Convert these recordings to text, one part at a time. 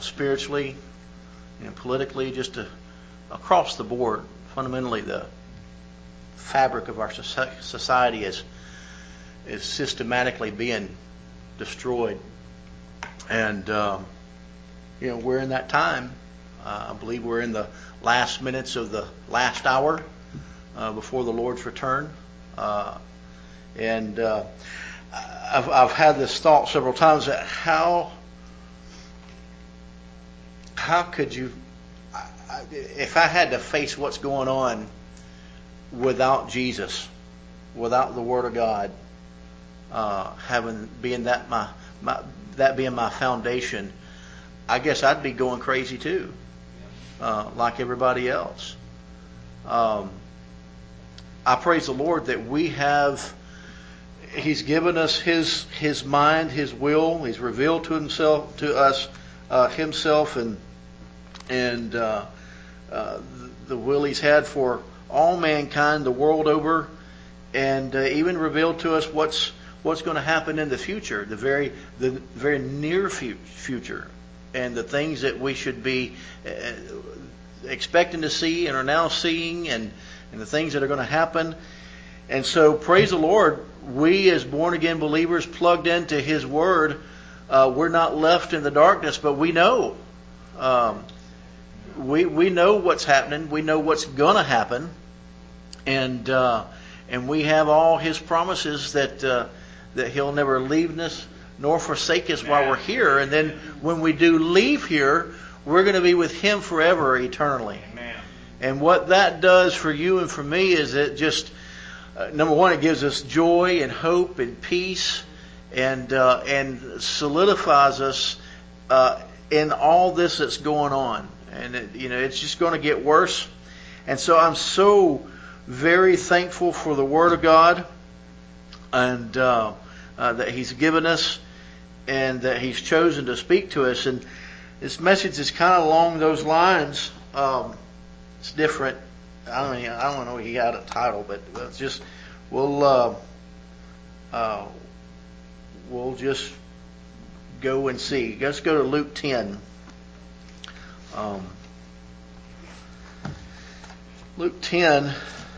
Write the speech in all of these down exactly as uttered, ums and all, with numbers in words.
spiritually, you know, politically, just to, across the board. Fundamentally, the fabric of our society is is systematically being destroyed, and um, you know, we're in that time. Uh, I believe we're in the last minutes of the last hour uh, before the Lord's return, uh, and uh, I've, I've had this thought several times that how how could you, if I had to face what's going on without Jesus, without the Word of God, uh, having being that my, my that being my foundation, I guess I'd be going crazy too, uh, like everybody else. Um, I praise the Lord that we have. He's given us His His mind, His will. He's revealed to Himself to us uh, Himself and and uh, uh, the will He's had for all mankind the world over, and uh, even revealed to us what's what's going to happen in the future, the very the very near future, and the things that we should be uh, expecting to see and are now seeing, and and the things that are going to happen. And so, praise the Lord, we as born again believers plugged into His Word, uh, we're not left in the darkness, but we know. Um, we we know what's happening. We know what's going to happen, and uh, and we have all His promises that uh, that He'll never leave us nor forsake us while we're here. And then when we do leave here, we're going to be with Him forever, eternally. Amen. And what that does for you and for me is it just Uh, number one, it gives us joy and hope and peace, and uh, and solidifies us uh, in all this that's going on. And it, you know, it's just going to get worse. And so I'm so very thankful for the Word of God, and uh, uh, that He's given us, and that He's chosen to speak to us. And this message is kind of along those lines. Um, it's different. I don't mean, I don't know he got a title, but it's just we'll uh, uh, we'll just go and see. Let's go to Luke ten. Um, Luke ten,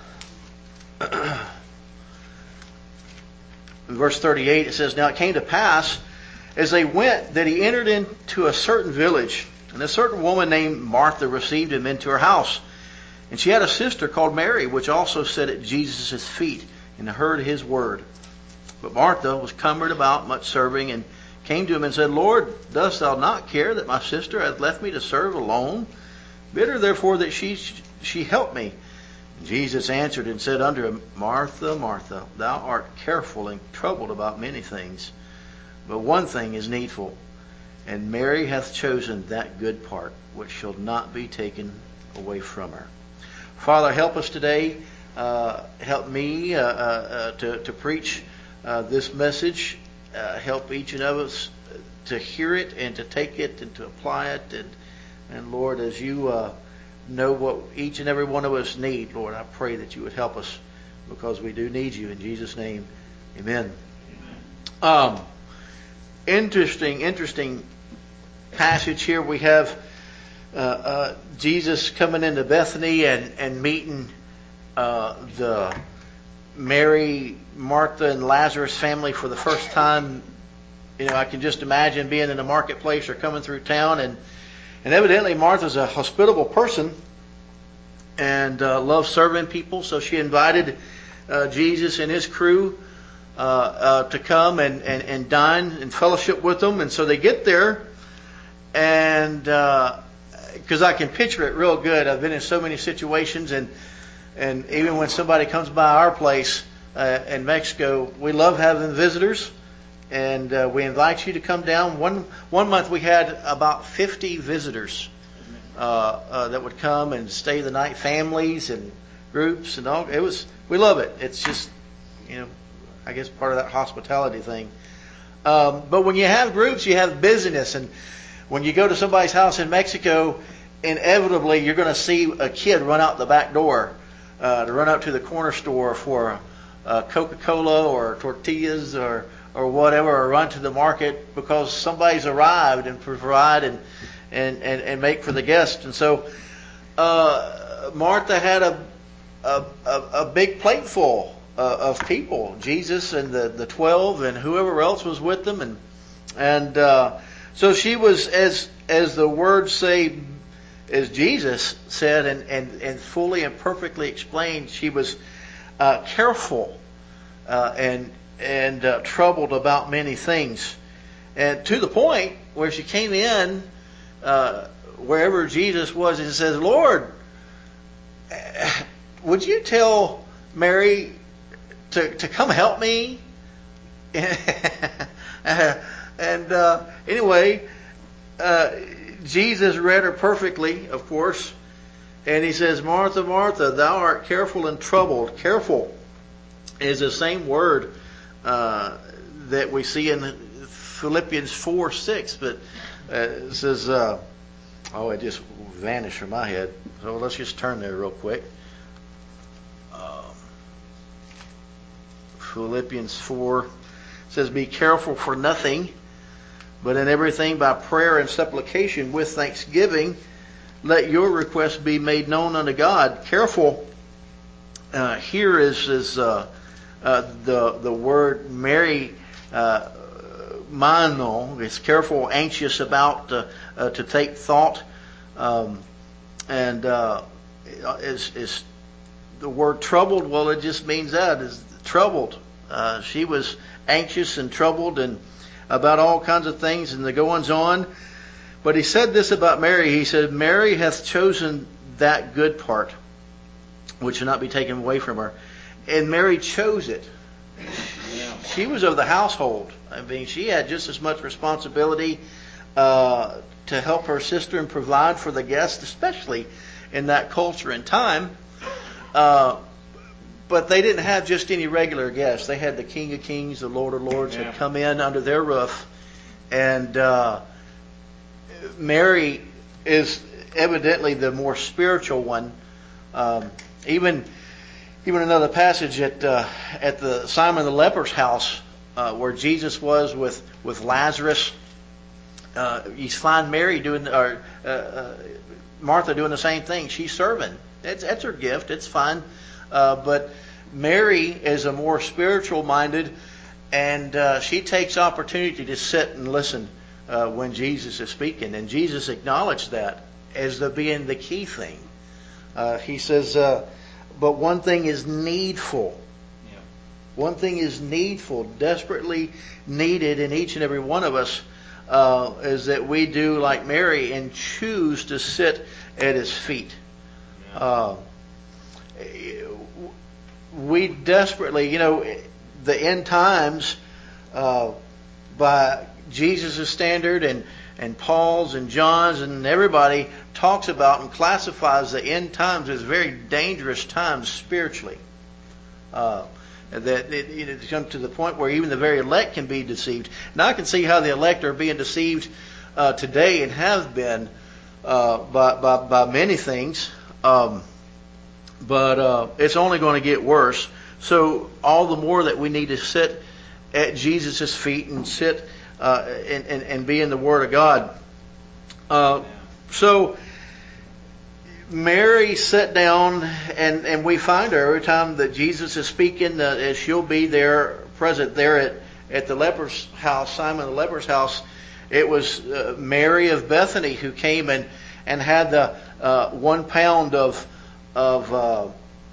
in verse thirty-eight, it says, "Now it came to pass as they went that he entered into a certain village, and a certain woman named Martha received him into her house. And she had a sister called Mary, which also sat at Jesus' feet and heard His word. But Martha was cumbered about much serving, and came to Him and said, Lord, dost Thou not care that my sister hath left me to serve alone? Bid her therefore that she she help me. And Jesus answered and said unto him, Martha, Martha, thou art careful and troubled about many things, but one thing is needful, and Mary hath chosen that good part, which shall not be taken away from her." Father, help us today. Uh, help me uh, uh, to, to preach uh, this message. Uh, help each and of us to hear it and to take it and to apply it. And, and Lord, as you uh, know what each and every one of us need, Lord, I pray that you would help us, because we do need you. In Jesus' name, amen. Amen. Um, interesting, interesting passage here. We have Uh, uh, Jesus coming into Bethany and, and meeting uh, the Mary, Martha, and Lazarus family for the first time. You know, I can just imagine being in the marketplace or coming through town, and and evidently Martha's a hospitable person and uh, loves serving people, so she invited uh, Jesus and his crew uh, uh, to come and, and, and dine and fellowship with them. And so they get there, and uh, because I can picture it real good. I've been in so many situations, and and even when somebody comes by our place uh, in Mexico, we love having visitors, and uh, we invite you to come down. One one month we had about fifty visitors uh, uh, that would come and stay the night, families and groups and all. It was we love it. It's just, you know, I guess part of that hospitality thing. Um, but when you have groups, you have busyness. And when you go to somebody's house in Mexico, inevitably you're going to see a kid run out the back door uh, to run up to the corner store for a, a Coca-Cola or tortillas or or whatever, or run to the market because somebody's arrived and provide and and, and, and make for the guest. And so uh, Martha had a, a, a, a big plate full uh, of people, Jesus and the, the twelve and whoever else was with them. And and uh, so she was, as as the words say, as Jesus said and, and, and fully and perfectly explained, she was uh, careful uh, and and uh, troubled about many things. And to the point where she came in uh, wherever Jesus was and says, "Lord, would you tell Mary to, to come help me?" And uh, anyway, uh, Jesus read her perfectly, of course. And he says, "Martha, Martha, thou art careful and troubled." Careful is the same word uh, that we see in Philippians four six. But uh, it says, uh, oh, it just vanished from my head. So let's just turn there real quick. Um, Philippians four says, "Be careful for nothing, but in everything by prayer and supplication with thanksgiving, let your requests be made known unto God." Careful uh, here is is uh, uh, the the word Mary uh, mano. It's careful, anxious about uh, uh, to take thought, um, and uh, is is the word troubled. Well, it just means that is troubled. Uh, she was anxious and troubled and about all kinds of things and the goings on. But he said this about Mary. He said, "Mary hath chosen that good part, which shall not be taken away from her." And Mary chose it. She was of the household. I mean, she had just as much responsibility uh, to help her sister and provide for the guests, especially in that culture and time. Uh, but they didn't have just any regular guests. They had the King of Kings, the Lord of Lords, yeah. had come in under their roof. And uh, Mary is evidently the more spiritual one. Um, even even another passage at uh, at the Simon the leper's house, uh, where Jesus was with with Lazarus. Uh, you find Mary doing or uh, uh, Martha doing the same thing. She's serving. That's that's her gift. It's fine. Uh, but Mary is a more spiritual minded, and uh, she takes opportunity to sit and listen uh, when Jesus is speaking. And Jesus acknowledged that as the being the key thing. Uh, he says, uh, but one thing is needful. Yeah. One thing is needful, desperately needed in each and every one of us, uh, is that we do like Mary and choose to sit at His feet. Yeah. Uh, we desperately, you know, the end times, uh, by Jesus' standard and, and Paul's and John's and everybody talks about and classifies the end times as very dangerous times spiritually. Uh, that it, it comes to the point where even the very elect can be deceived. Now I can see how the elect are being deceived uh, today and have been uh, by, by, by many things. Um, But uh, it's only going to get worse. So all the more that we need to sit at Jesus' feet and sit uh, and, and, and be in the Word of God. Uh, so Mary sat down, and, and we find her every time that Jesus is speaking, uh, she'll be there, present there at, at the leper's house, Simon the leper's house. It was uh, Mary of Bethany who came and, and had the uh, one pound of of uh,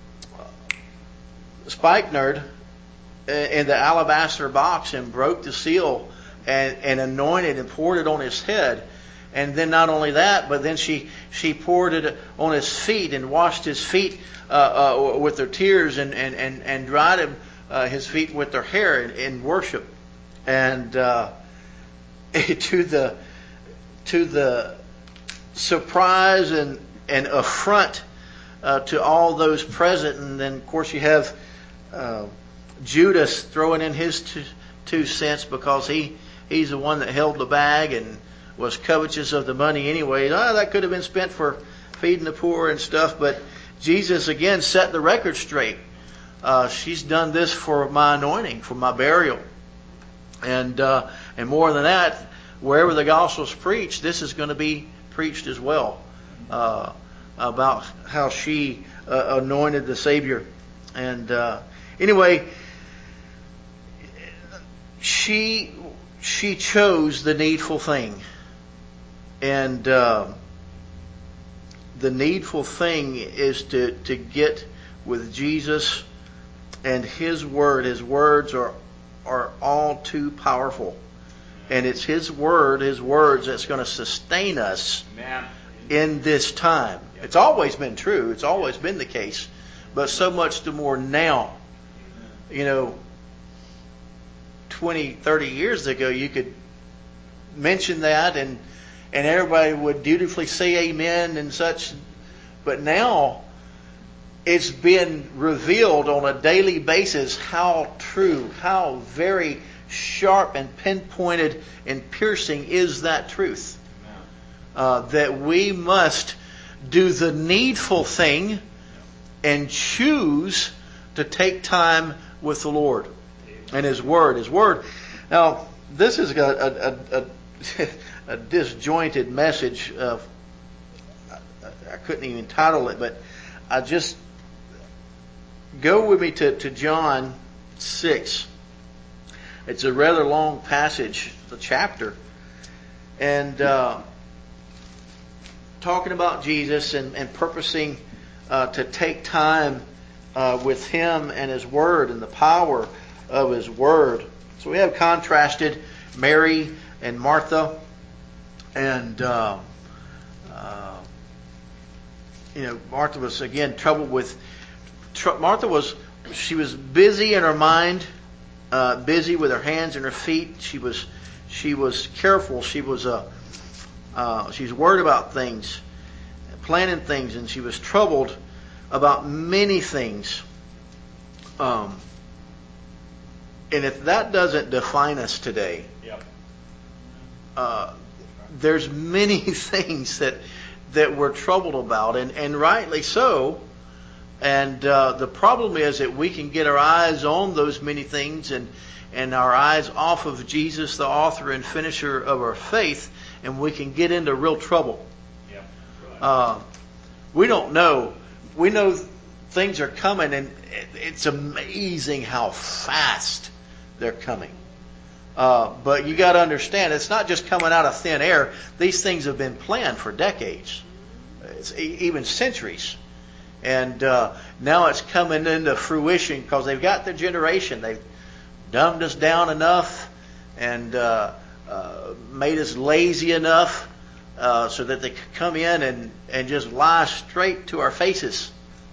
spikenard in the alabaster box and broke the seal and, and anointed and poured it on his head. And then not only that, but then she, she poured it on his feet and washed his feet uh, uh, with her tears and, and, and, and dried him, uh, his feet with her hair in, in worship. And uh, to the to the surprise and, and affront Uh, to all those present. And then of course you have uh, Judas throwing in his two, two cents because he he's the one that held the bag and was covetous of the money anyway. Oh, that could have been spent for feeding the poor and stuff. But Jesus again set the record straight. Uh, she's done this for my anointing, for my burial, and uh, and more than that, wherever the gospel's preached, this is going to be preached as well uh, about how she uh, anointed the Savior. And uh, anyway, she she chose the needful thing, and uh, the needful thing is to to get with Jesus and His Word. His words are are all too powerful. And it's His Word, His words that's going to sustain us Amen. In this time. It's always been true. It's always been the case. But so much the more now. You know, twenty, thirty years ago, you could mention that and and everybody would dutifully say amen and such. But now, it's been revealed on a daily basis how true, how very sharp and pinpointed and piercing is that truth. Uh, that we must do the needful thing and choose to take time with the Lord and His Word. His Word. Now, this is a, a, a, a disjointed message. Of, I couldn't even title it, but I just go with me to, to John six. It's a rather long passage, the chapter, and uh, talking about Jesus and, and purposing uh, to take time uh, with Him and His Word and the power of His Word. So we have contrasted Mary and Martha, and uh, uh, you know, Martha was again troubled with. Tr- Martha was she was busy in her mind. Uh, busy with her hands and her feet. She was, she was careful. She was uh, uh, she's worried about things, planning things, and she was troubled about many things. Um, and if that doesn't define us today, yep. uh, there's many things that that we're troubled about, and, and rightly so. And uh, the problem is that we can get our eyes on those many things and, and our eyes off of Jesus, the author and finisher of our faith, and we can get into real trouble. Yeah, right. uh, we don't know. We know things are coming, and it's amazing how fast they're coming. Uh, but you got to understand, it's not just coming out of thin air. These things have been planned for decades, it's even centuries. And uh, now it's coming into fruition because they've got the generation. They've dumbed us down enough and uh, uh, made us lazy enough uh, so that they could come in and, and just lie straight to our faces.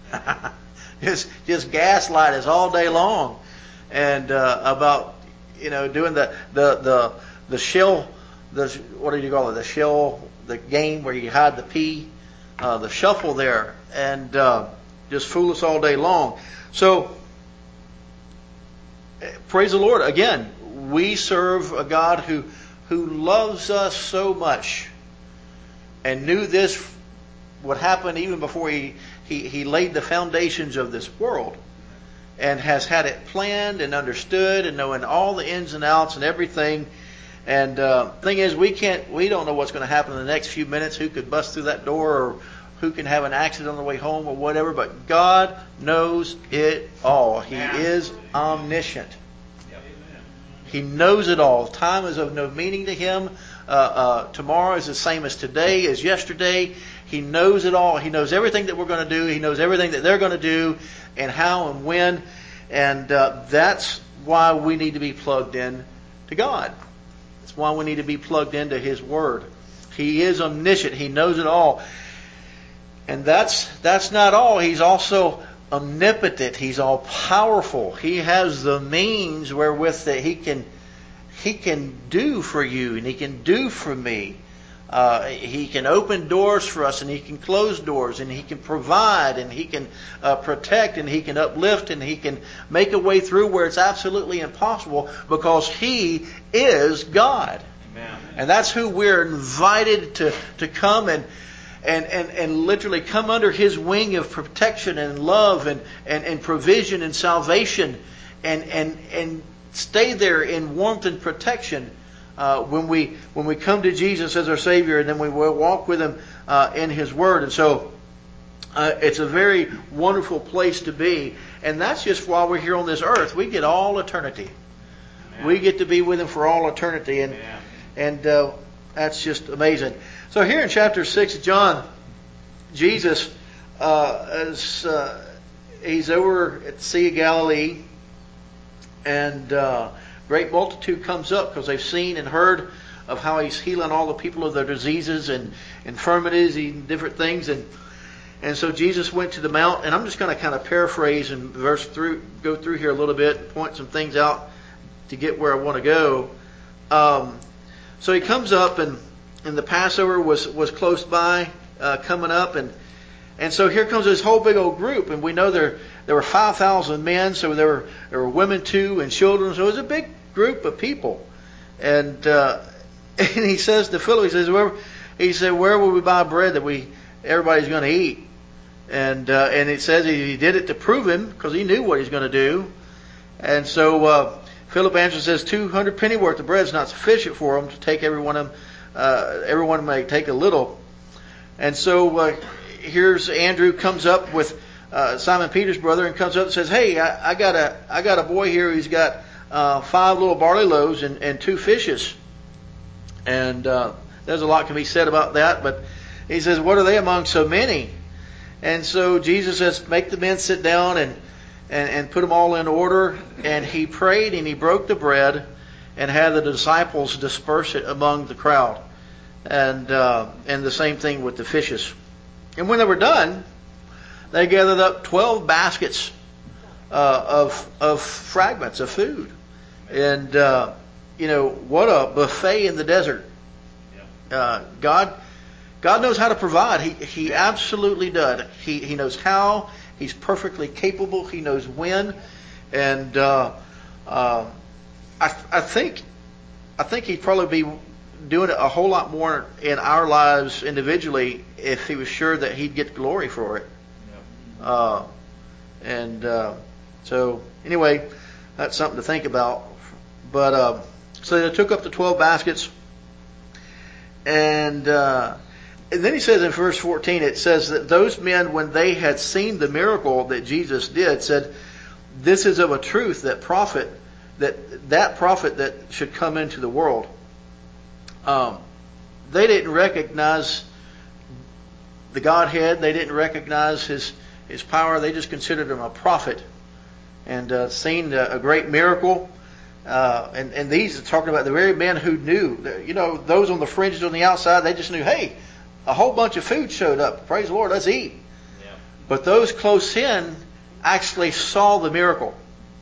just just gaslight us all day long. And uh, about, you know, doing the, the, the, the shell, the, what do you call it, the shell, the game where you hide the pea. Uh, the shuffle there, and uh, just fool us all day long. So, praise the Lord. Again, we serve a God who who loves us so much and knew this would happen even before he, he, he laid the foundations of this world, and has had it planned and understood and knowing all the ins and outs and everything. And uh, thing is, we can't, we don't know what's going to happen in the next few minutes. Who could bust through that door, or who can have an accident on the way home, or whatever. But God knows it all. He is omniscient. He knows it all. Time is of no meaning to Him. Uh, uh, tomorrow is the same as today, as yesterday. He knows it all. He knows everything that we're going to do. He knows everything that they're going to do, and how and when. And uh, that's why we need to be plugged in to God. That's why we need to be plugged into His Word. He is omniscient. He knows it all. And that's that's not all. He's also omnipotent. He's all powerful. He has the means wherewith that He can He can do for you, and He can do for me. Uh, he can open doors for us, and He can close doors, and He can provide, and He can uh, protect, and He can uplift, and He can make a way through where it's absolutely impossible, because He is God. Amen. And that's who we're invited to, to come and, and, and, and literally come under His wing of protection and love and, and, and provision and salvation, and, and, and stay there in warmth and protection. uh, when we when we come to Jesus as our Savior, and then we will walk with Him uh, in His Word. And so uh, it's a very wonderful place to be. And that's just while we're here on this earth. We get all eternity. Amen. We get to be with Him for all eternity, and Amen. and uh, that's just amazing. So here in chapter six of John, Jesus uh, is uh, he's over at the Sea of Galilee, and uh, great multitude comes up because they've seen and heard of how He's healing all the people of their diseases and infirmities and different things. And and so Jesus went to the mount, and I'm just going to kind of paraphrase and verse through, go through here a little bit, and point some things out to get where I want to go. Um, so He comes up, and and the Passover was was close by, uh, coming up, and and so here comes this whole big old group, and we know there there were five thousand men, so there were there were women too, and children, so it was a big group of people. And uh, and He says to Philip, He says, where, He said, where will we buy bread that we everybody's going to eat? And uh, and it says He did it to prove Him, because He knew what He's going to do. And so uh, Philip answers, says, two hundred penny worth of bread is not sufficient for them to take every one of them. Uh, everyone may take a little. And so uh, here's Andrew comes up with uh, Simon Peter's brother, and comes up and says, hey, I, I got a I got a boy here who's got uh, five little barley loaves and, and two fishes. And uh, there's a lot can be said about that, but he says, what are they among so many? And so Jesus says, make the men sit down, and, and, and put them all in order. And He prayed, and He broke the bread and had the disciples disperse it among the crowd. And uh, and the same thing with the fishes. And when they were done, they gathered up twelve baskets uh, of of fragments of food. And, uh, you know, what a buffet in the desert. Uh, God... God knows how to provide. He He absolutely does. He He knows how. He's perfectly capable. He knows when. And uh, uh, I I think I think He'd probably be doing it a whole lot more in our lives individually if He was sure that He'd get glory for it. Uh, and uh, so anyway, that's something to think about. But uh, so they took up the twelve baskets, and. Uh, And then He says in verse fourteen, it says that those men, when they had seen the miracle that Jesus did, said, this is of a truth that prophet, that that prophet that should come into the world. Um, they didn't recognize the Godhead. They didn't recognize His His power. They just considered Him a prophet, and uh, seen a, a great miracle. Uh, and, and these are talking about the very men who knew. You know, those on the fringes on the outside, they just knew, hey, a whole bunch of food showed up. Praise the Lord, let's eat. Yeah. But those close in actually saw the miracle.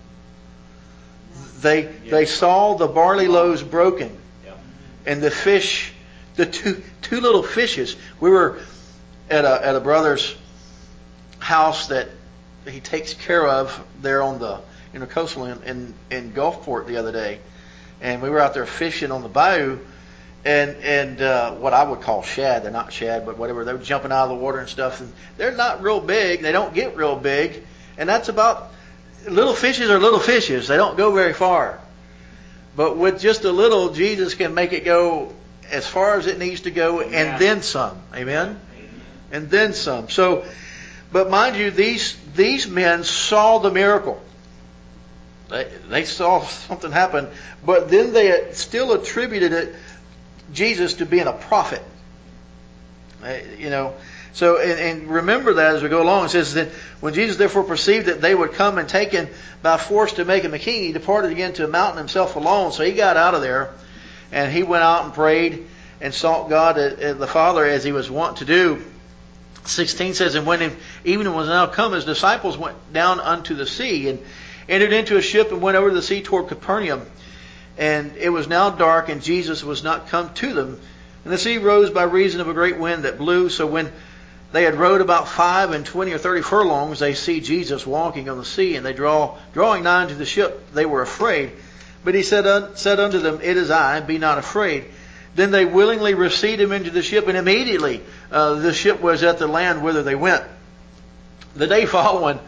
They yeah. they saw the barley loaves broken, yeah. and the fish, the two two little fishes. We were at a at a brother's house that he takes care of there on the intercoastal in, in in Gulfport the other day, and we were out there fishing on the bayou. And and uh, what I would call shad, they're not shad, but whatever, they were jumping out of the water and stuff. And they're not real big. They don't get real big. And that's about, little fishes are little fishes. They don't go very far. But with just a little, Jesus can make it go as far as it needs to go, and yeah. then some. Amen? Amen? And then some. So, but mind you, these these men saw the miracle. They, they saw something happen, but then they still attributed it Jesus to being a prophet. Uh, you know, so and, and remember that as we go along. It says that when Jesus therefore perceived that they would come and take Him by force to make Him a king, He departed again to a mountain Himself alone. So He got out of there, and He went out and prayed and sought God, uh, the Father, as He was wont to do. sixteen says, and when evening was now come, His disciples went down unto the sea and entered into a ship and went over the sea toward Capernaum. And it was now dark, and Jesus was not come to them. And the sea rose by reason of a great wind that blew. So when they had rowed about five and twenty or thirty furlongs, they see Jesus walking on the sea, and they draw, drawing nigh unto the ship, they were afraid. But He said, un, said unto them, it is I, be not afraid. Then they willingly received Him into the ship, and immediately uh, the ship was at the land whither they went. The day following,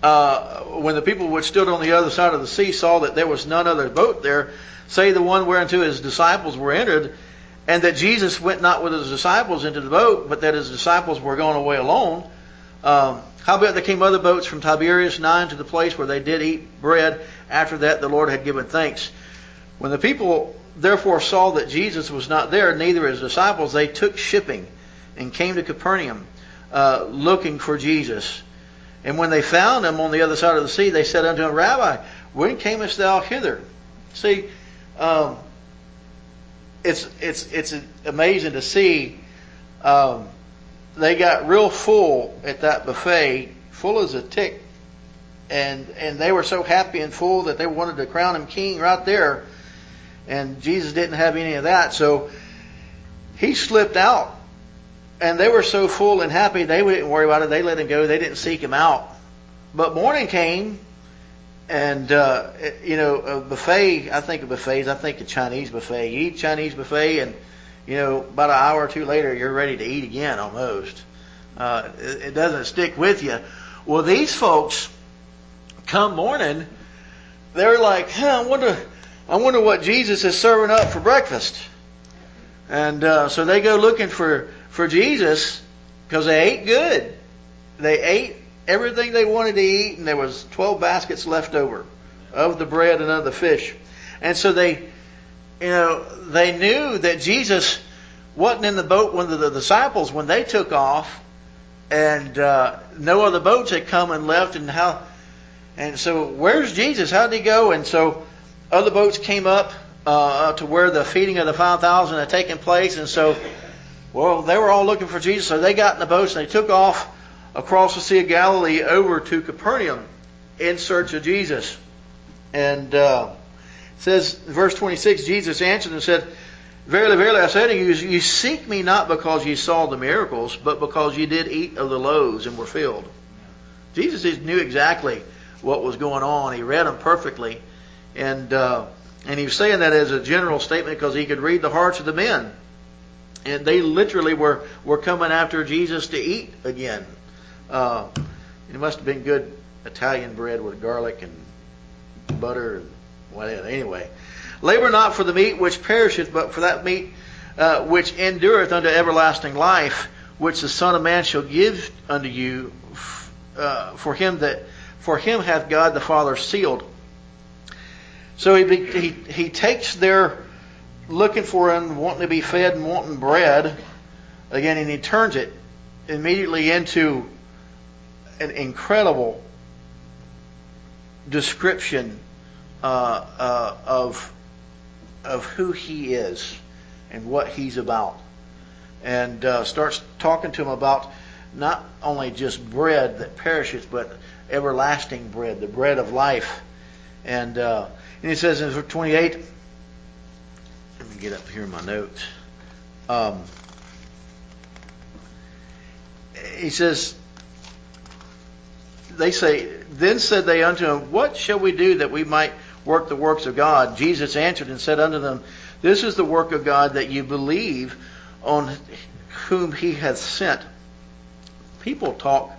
uh, when the people which stood on the other side of the sea saw that there was none other boat there, save the one whereunto his disciples were entered, and that Jesus went not with his disciples into the boat, but that his disciples were gone away alone. Um, howbeit there came other boats from Tiberias nigh to the place where they did eat bread. After that the Lord had given thanks. When the people therefore saw that Jesus was not there, neither his disciples, they took shipping and came to Capernaum, uh, looking for Jesus. And when they found him on the other side of the sea, they said unto him, Rabbi, when camest thou hither? See, um, it's it's it's amazing to see. Um, they got real full at that buffet, full as a tick, and and they were so happy and full that they wanted to crown him king right there. And Jesus didn't have any of that, so he slipped out. And they were so full and happy, they didn't worry about it. They let him go. They didn't seek him out. But morning came, and, uh, you know, a buffet, I think of buffets, I think of Chinese buffet. You eat Chinese buffet, and, you know, about an hour or two later, you're ready to eat again almost. Uh, it, it doesn't stick with you. Well, these folks, come morning, they're like, huh, I wonder, I wonder what Jesus is serving up for breakfast. And uh, so they go looking for for Jesus, because they ate good. They ate everything they wanted to eat, and there was twelve baskets left over of the bread and of the fish. And so they, you know, they knew that Jesus wasn't in the boat when the, the disciples, when they took off, and uh, no other boats had come and left. And how, and so where's Jesus? How did he go? And so other boats came up uh, to where the feeding of the five thousand had taken place, and so. Well, they were all looking for Jesus, so they got in the boats and they took off across the Sea of Galilee over to Capernaum in search of Jesus. And uh, it says, verse twenty-six, Jesus answered and said, Verily, verily, I say to you, you seek me not because you saw the miracles, but because you did eat of the loaves and were filled. Jesus knew exactly what was going on. He read them perfectly. And, uh, and he was saying that as a general statement because he could read the hearts of the men. And they literally were, were coming after Jesus to eat again. Uh, it must have been good Italian bread with garlic and butter and whatever. Anyway, labor not for the meat which perisheth, but for that meat uh, which endureth unto everlasting life, which the Son of Man shall give unto you. Uh, for him that for him hath God the Father sealed. So he he he takes their looking for him, wanting to be fed and wanting bread again, and he turns it immediately into an incredible description uh, uh, of of who he is and what he's about, and uh, starts talking to him about not only just bread that perishes, but everlasting bread, the bread of life. And uh, and he says in verse twenty-eight. Let me get up here in my notes. Um, he says, they say, then said they unto him, what shall we do that we might work the works of God? Jesus answered and said unto them, this is the work of God, that you believe on whom he hath sent. People talk,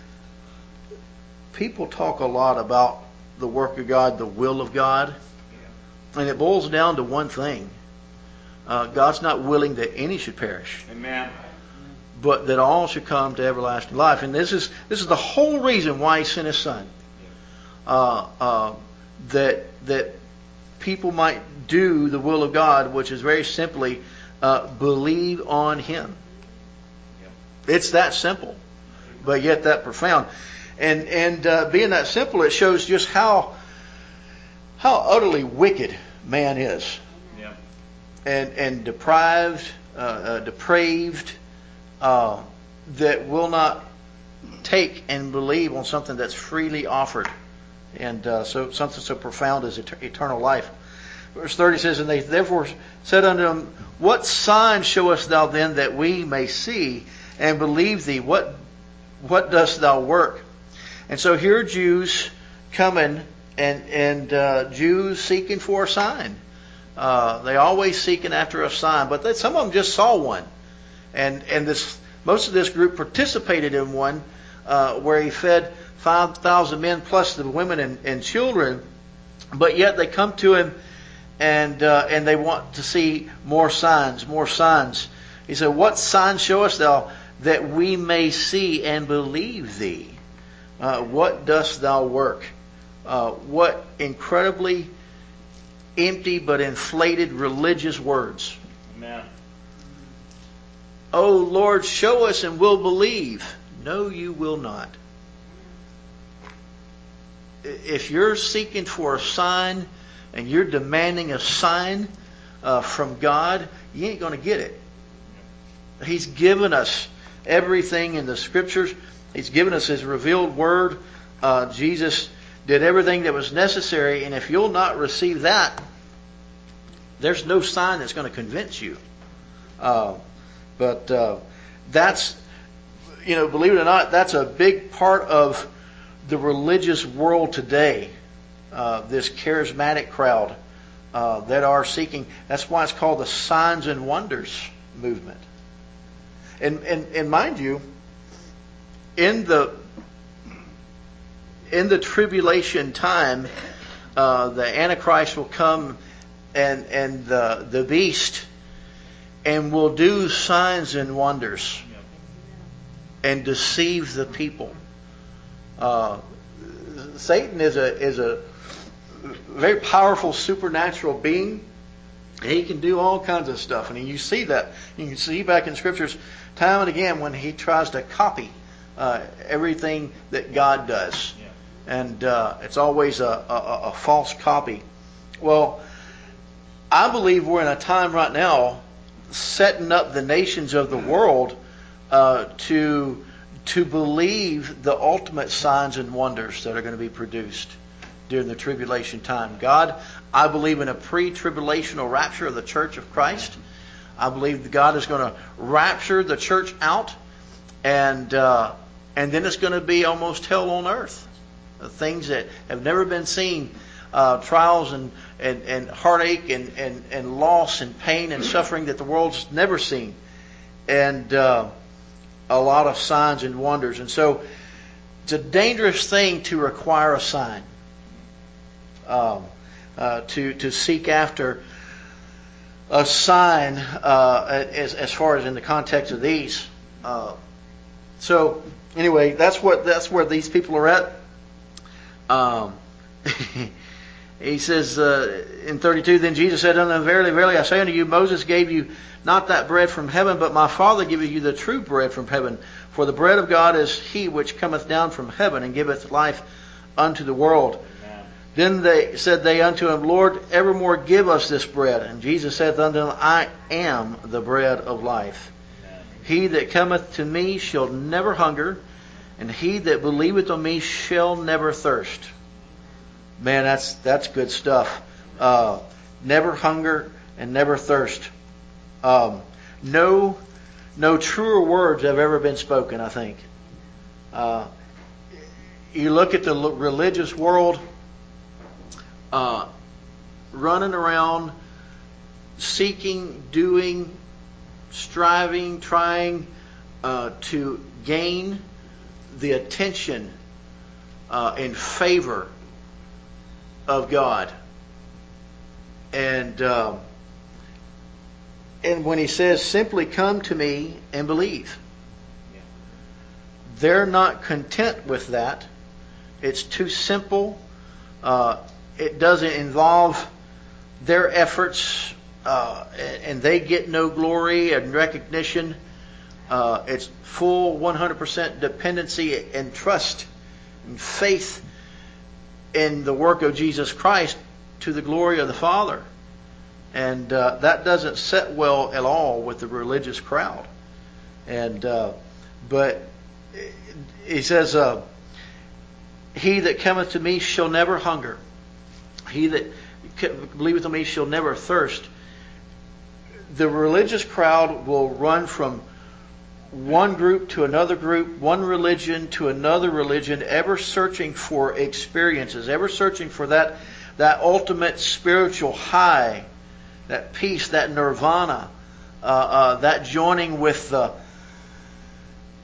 people talk a lot about the work of God, the will of God. And it boils down to one thing. Uh, God's not willing that any should perish. Amen. But that all should come to everlasting life. And this is this is the whole reason why he sent his Son. Uh, uh, that that people might do the will of God, which is very simply uh, believe on him. It's that simple, but yet that profound. And and uh, being that simple, it shows just how how utterly wicked man is. Yeah. And and deprived, uh, uh, depraved, uh, that will not take and believe on something that's freely offered, and uh, so something so profound as et- eternal life. Verse thirty says, and they therefore said unto him, what sign showest thou then that we may see and believe thee? What what dost thou work? And so here are Jews coming, and and uh, Jews seeking for a sign. Uh, they always seeking after a sign, but they, some of them just saw one, and and this most of this group participated in one uh, where he fed five thousand men plus the women and, and children, but yet they come to him and uh, and they want to see more signs, more signs. He said, "What sign showest thou that we may see and believe thee? Uh, what dost thou work?" Uh, what incredibly empty but inflated religious words. Amen. "Oh Lord, show us and we'll believe." No, you will not. If you're seeking for a sign and you're demanding a sign uh, from God, you ain't going to get it. He's given us everything in the Scriptures. He's given us His revealed Word. Uh, Jesus did everything that was necessary, and if you'll not receive that, there's no sign that's going to convince you. Uh, but uh, that's, you know, believe it or not, that's a big part of the religious world today. Uh, this charismatic crowd uh, that are seeking. That's why it's called the signs and wonders movement. And and, and mind you, in the in the tribulation time, uh, the Antichrist will come and and the the beast and will do signs and wonders and deceive the people. Uh, Satan is a is a very powerful supernatural being. He can do all kinds of stuff, and you see that. You can see back in Scriptures time and again when he tries to copy uh, everything that God does, yeah. and uh, it's always a, a, a false copy. Well, I believe we're in a time right now setting up the nations of the world uh, to to believe the ultimate signs and wonders that are going to be produced during the tribulation time. God, I believe in a pre-tribulational rapture of the church of Christ. I believe that God is going to rapture the church out, and uh, and then it's going to be almost hell on earth. The things that have never been seen, uh, trials and, and, and heartache and, and, and loss and pain and suffering that the world's never seen. And uh, a lot of signs and wonders. And so it's a dangerous thing to require a sign. Um, uh, to to seek after a sign uh, as as far as in the context of these. Uh, so anyway, that's what that's where these people are at. Um, he says uh, in thirty-two, then Jesus said unto them, Verily, verily, I say unto you, Moses gave you not that bread from heaven, but my Father giveth you the true bread from heaven. For the bread of God is he which cometh down from heaven and giveth life unto the world. Then they said they unto him, Lord, evermore give us this bread. And Jesus saith unto them, I am the bread of life. Amen. He that cometh to me shall never hunger, and he that believeth on me shall never thirst. Man, that's that's good stuff. Uh, never hunger and never thirst. Um, no, no truer words have ever been spoken, I think. Uh, you look at the religious world. Uh, running around, seeking, doing, striving, trying uh, to gain the attention uh, and favor of God. And uh, and when he says, simply come to me and believe. Yeah. They're not content with that. It's too simple. Uh, It doesn't involve their efforts, uh, and they get no glory and recognition. Uh, it's full one hundred percent dependency and trust and faith in the work of Jesus Christ to the glory of the Father. And uh, that doesn't sit well at all with the religious crowd. And uh, but he says, uh, he that cometh to me shall never hunger. He that believeth on me shall never thirst. The religious crowd will run from one group to another group, one religion to another religion, ever searching for experiences, ever searching for that, that ultimate spiritual high, that peace, that nirvana, uh, uh, that joining with the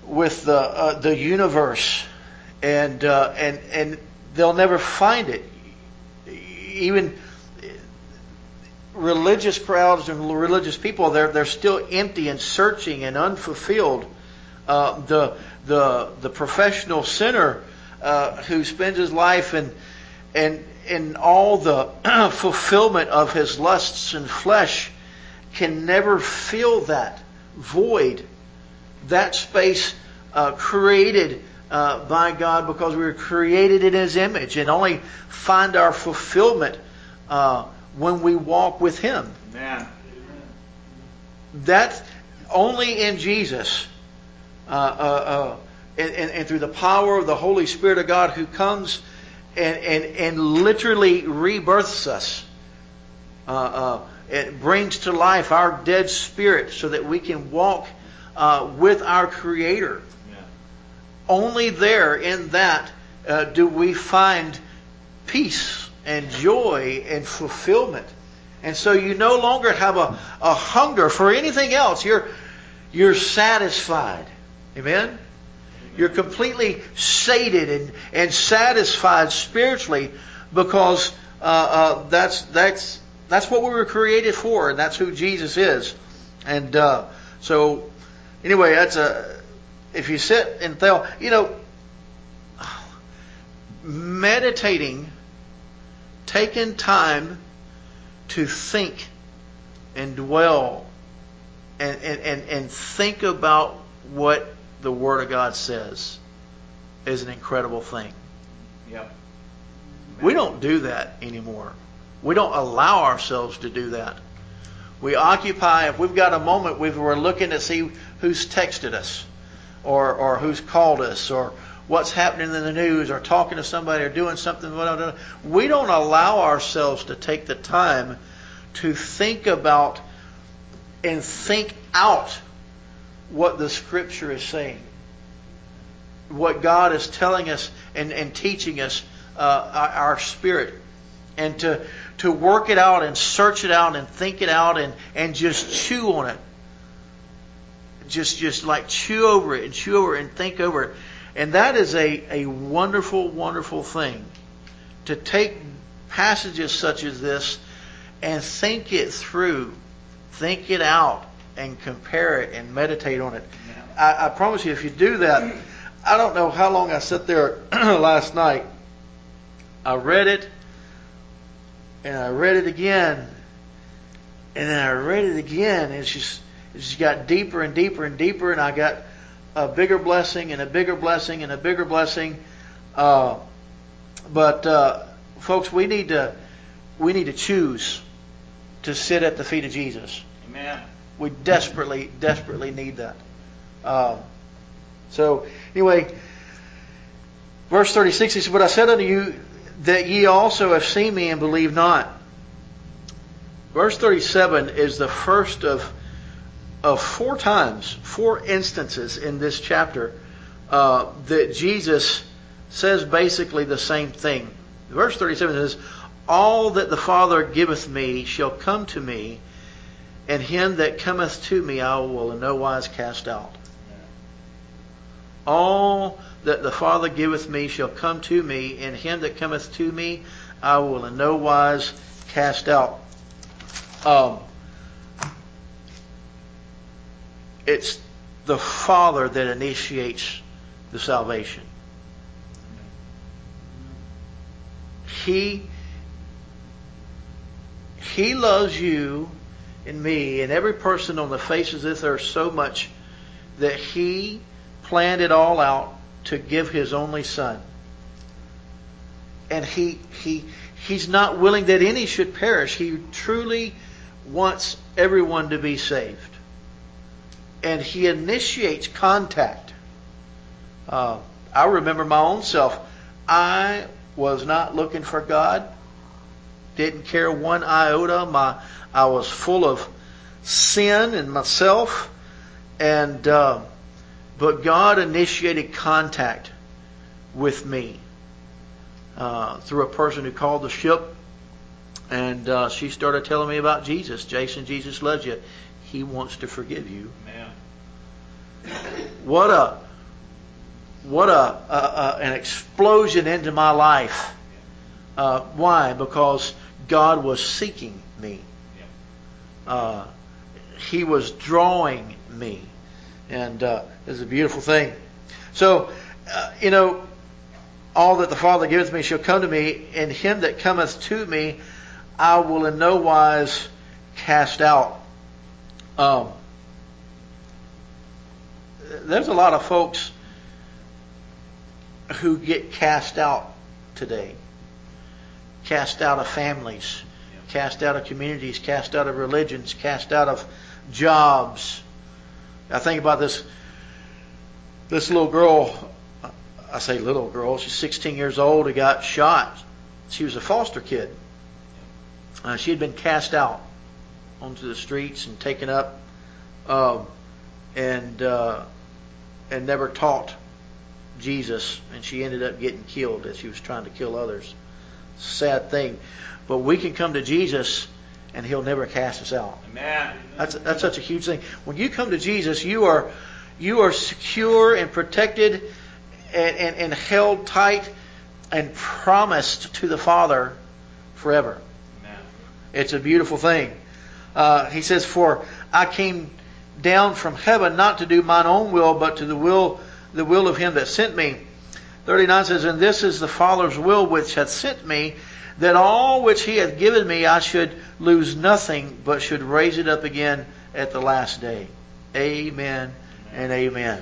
with the uh, the universe, and uh, and and they'll never find it. Even religious crowds and religious people, they're they're still empty and searching and unfulfilled. Uh, the the the professional sinner uh, who spends his life in and in all the fulfillment of his lusts and flesh can never fill that void, that space uh, created uh, by God, because we were created in His image, and only find our fulfillment uh, when we walk with Him. Amen. That's only in Jesus, uh, uh, uh, and, and, and through the power of the Holy Spirit of God, who comes and and, and literally rebirths us. Uh, uh, it brings to life our dead spirit so that we can walk uh, with our Creator. Yeah. Only there in that uh, do we find peace and joy and fulfillment. And so you no longer have a, a hunger for anything else. You're you're satisfied. Amen? Amen. You're completely sated and, and satisfied spiritually, because uh, uh, that's that's that's what we were created for, and that's who Jesus is. And uh, so anyway, that's a if you sit and tell, you know, meditating, taking time to think and dwell and, and, and, and think about what the Word of God says is an incredible thing. Yep. We don't do that anymore. We don't allow ourselves to do that. We occupy, if we've got a moment, we're looking to see who's texted us, or, or who's called us, or what's happening in the news, or talking to somebody, or doing something. We don't allow ourselves to take the time to think about and think out what the Scripture is saying, what God is telling us and, and teaching us, uh, our spirit, and to to work it out and search it out and think it out and, and just chew on it. Just just like chew over it and chew over it and think over it. And that is a, a wonderful, wonderful thing. To take passages such as this and think it through, think it out, and compare it and meditate on it. I, I promise you, if you do that, I don't know how long I sat there last night. I read it, and I read it again, and then I read it again, and it's just, it just got deeper and deeper and deeper, and I got a bigger blessing and a bigger blessing and a bigger blessing. Uh, but uh, folks, we need to we need to choose to sit at the feet of Jesus. Amen. We desperately, desperately need that. Uh, so anyway, verse thirty-six, he says, "But I said unto you that ye also have seen me and believe not." Verse thirty-seven is the first of of four times, four instances in this chapter uh, that Jesus says basically the same thing. Verse thirty-seven says, "All that the Father giveth me shall come to me, and him that cometh to me I will in no wise cast out." All that the Father giveth me shall come to me, and him that cometh to me I will in no wise cast out. Um, it's the Father that initiates the salvation. He, he loves you and me and every person on the face of this earth so much that He planned it all out to give His only Son. And He He He's not willing that any should perish. He truly wants everyone to be saved. And He initiates contact. Uh, I remember my own self. I was not looking for God. Didn't care one iota. My I was full of sin in myself, and uh, but God initiated contact with me uh, through a person who called the ship, and uh, she started telling me about Jesus. "Jason, Jesus loves you. He wants to forgive you." Man. What a what a, a, a an explosion into my life. Uh, why? Because God was seeking me. Uh, he was drawing me. And uh, it's a beautiful thing. So, uh, you know, all that the Father giveth me shall come to me, and him that cometh to me I will in no wise cast out. Um, there's a lot of folks who get cast out today. Cast out of families, cast out of communities, cast out of religions, cast out of jobs. I think about this this little girl. I say little girl. She's sixteen years old who got shot. She was a foster kid. Uh, she had been cast out onto the streets and taken up, uh, and uh, and never taught Jesus. And she ended up getting killed as she was trying to kill others. Sad thing, but we can come to Jesus and He'll never cast us out. Amen. That's that's such a huge thing. When you come to Jesus, you are you are secure and protected and, and, and held tight and promised to the Father forever. Amen. It's a beautiful thing. Uh, he says, "For I came down from heaven not to do mine own will, but to the will the will of Him that sent me." thirty-nine says, "And this is the Father's will which hath sent me, that all which He hath given me I should lose nothing, but should raise it up again at the last day." Amen and amen.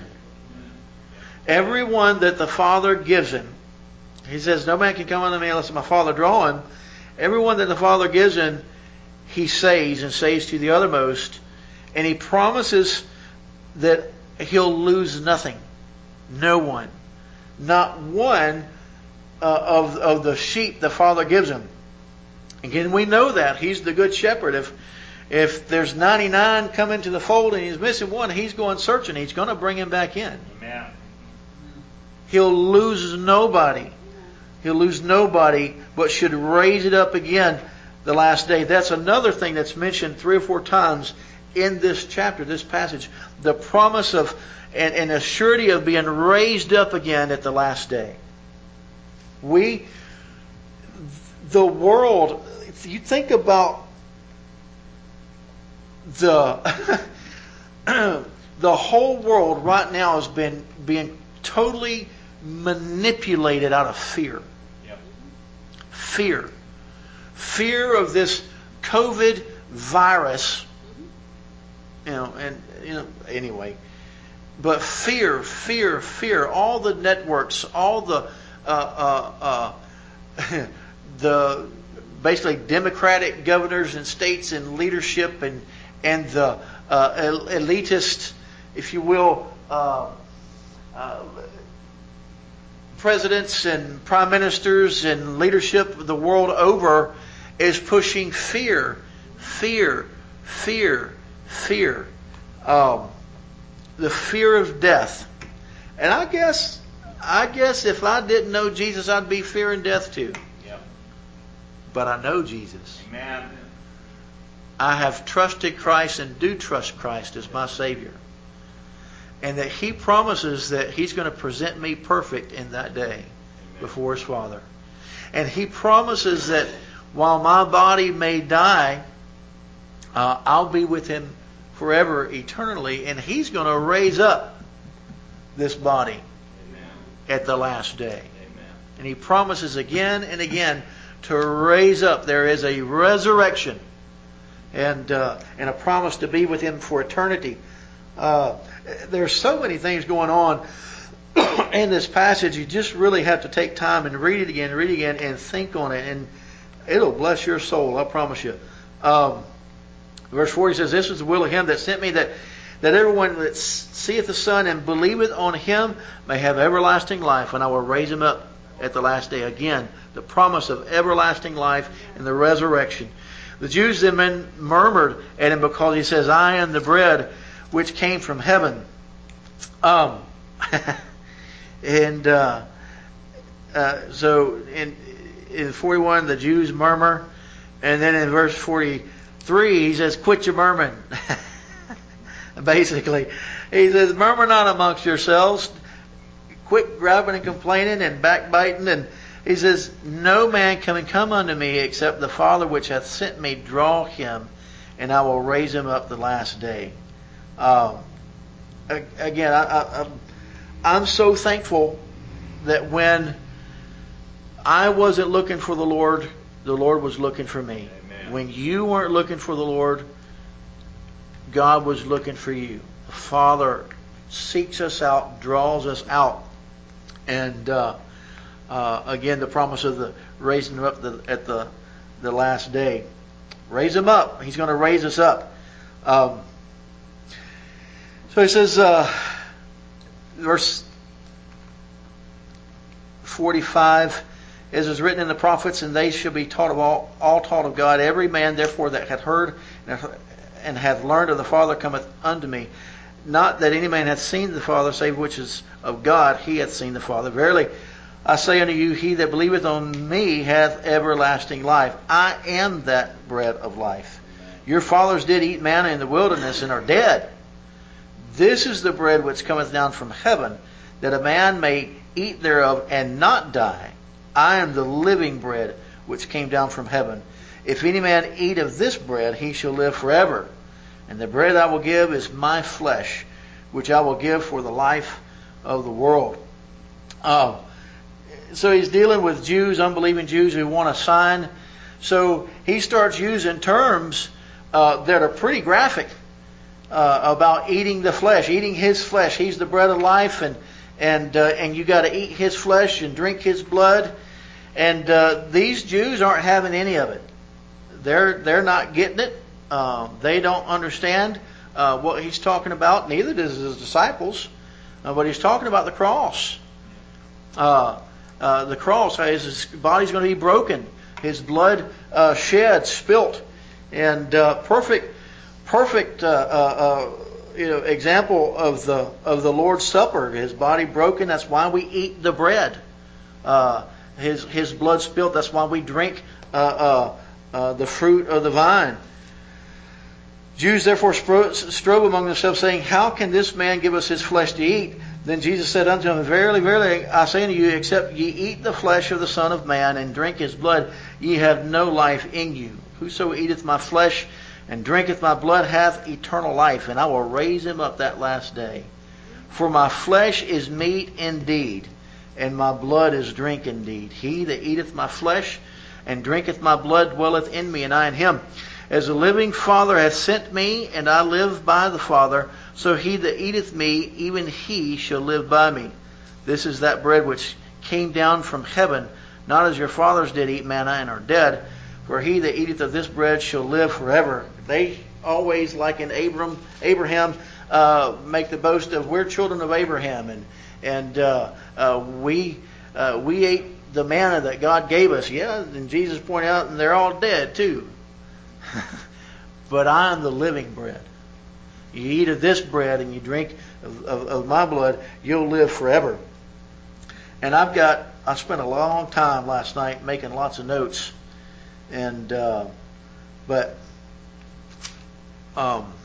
Everyone that the Father gives Him, He says, "No man can come unto me unless my Father draw him." Everyone that the Father gives Him, He saves and saves to the uttermost. And He promises that He'll lose nothing. No one. Not one uh, of of the sheep the Father gives Him. Again, we know that He's the good shepherd. If if there's ninety-nine come into the fold and He's missing one, He's going searching. He's going to bring him back in. Amen. He'll lose nobody. He'll lose nobody, but should raise it up again the last day. That's another thing that's mentioned three or four times in this chapter, this passage. The promise of and, and a surety of being raised up again at the last day. We, the world, if you think about the the whole world right now has been being totally manipulated out of fear. Yep. Fear. Fear of this COVID virus. You know, and you know, anyway. But fear, fear, fear. All the networks, all the uh, uh, uh, the basically Democratic governors and states and leadership and and the uh, elitist, if you will, uh, uh, presidents and prime ministers and leadership the world over is pushing fear, fear, fear, fear. Um, the fear of death. And I guess, I guess if I didn't know Jesus, I'd be fearing death too. Yep. But I know Jesus. Amen. I have trusted Christ and do trust Christ as my Savior. And that He promises that He's going to present me perfect in that day. Amen. Before His Father. And He promises that while my body may die, uh, I'll be with Him forever, eternally, and He's going to raise up this body. Amen. At the last day. Amen. And He promises again and again to raise up. There is a resurrection and uh, and a promise to be with Him for eternity. Uh, there's so many things going on in this passage. You just really have to take time and read it again, read it again, and think on it, and it'll bless your soul. I promise you. Um, Verse forty says, "This is the will of Him that sent me, that, that everyone that seeth the Son and believeth on Him may have everlasting life, and I will raise him up at the last day." Again, the promise of everlasting life and the resurrection. The Jews then murmured at Him because He says, "I am the bread which came from heaven." Um, and uh, uh, so in, in forty-one, the Jews murmur. And then in verse forty-three, He says, "Quit your murmuring." Basically, He says, "Murmur not amongst yourselves. quit grabbing and complaining and backbiting. And he says, no man can come unto me except the Father which hath sent me draw him, and I will raise him up the last day. Um, again, I, I, I'm, I'm so thankful that when I wasn't looking for the Lord, the Lord was looking for me. Amen. When you weren't looking for the Lord, God was looking for you. The Father seeks us out, draws us out. And uh, uh, again, the promise of the raising him up the, at the the last day. Raise him up. He's going to raise us up. Um, so he says, uh, verse forty-five, as is written in the prophets, and they shall be taught of all, all taught of God. Every man, therefore, that hath heard and hath learned of the Father cometh unto me. Not that any man hath seen the Father, save which is of God, he hath seen the Father. Verily, I say unto you, he that believeth on me hath everlasting life. I am that bread of life. Your fathers did eat manna in the wilderness and are dead. This is the bread which cometh down from heaven, that a man may eat thereof and not die. I am the living bread which came down from heaven. If any man eat of this bread, he shall live forever. And the bread I will give is my flesh, which I will give for the life of the world. Uh, so he's dealing with Jews, unbelieving Jews who want a sign. So he starts using terms uh, that are pretty graphic uh, about eating the flesh, eating his flesh. He's the bread of life, and and uh, and you got to eat his flesh and drink his blood. And uh, these Jews aren't having any of it. They're they're not getting it. Uh, they don't understand uh, what he's talking about. Neither does his disciples. Uh, but he's talking about the cross. Uh, uh, the cross. His body's going to be broken. His blood uh, shed, spilt, and uh, perfect, perfect. Uh, uh, uh, you know, example of the of the Lord's Supper. His body broken. That's why we eat the bread. Uh, his his blood spilt. That's why we drink uh, uh, uh, the fruit of the vine. Jews therefore strove among themselves, saying, how can this man give us his flesh to eat? Then Jesus said unto them, verily, verily, I say unto you, except ye eat the flesh of the Son of Man and drink his blood, ye have no life in you. Whoso eateth my flesh and drinketh my blood hath eternal life, and I will raise him up that last day. For my flesh is meat indeed, and my blood is drink indeed. He that eateth my flesh and drinketh my blood dwelleth in me, and I in him. As the living Father hath sent me, and I live by the Father, so he that eateth me, even he shall live by me. This is that bread which came down from heaven, not as your fathers did eat manna and are dead. For he that eateth of this bread shall live forever. They always, like in Abram, Abraham, uh, make the boast of, we're children of Abraham, and and uh, uh, we uh, we ate the manna that God gave us. Yeah, and Jesus pointed out, and they're all dead too. But I am the living bread. You eat of this bread and you drink of, of, of my blood, you'll live forever. And I've got, I spent a long time last night making lots of notes. And, uh, but, um,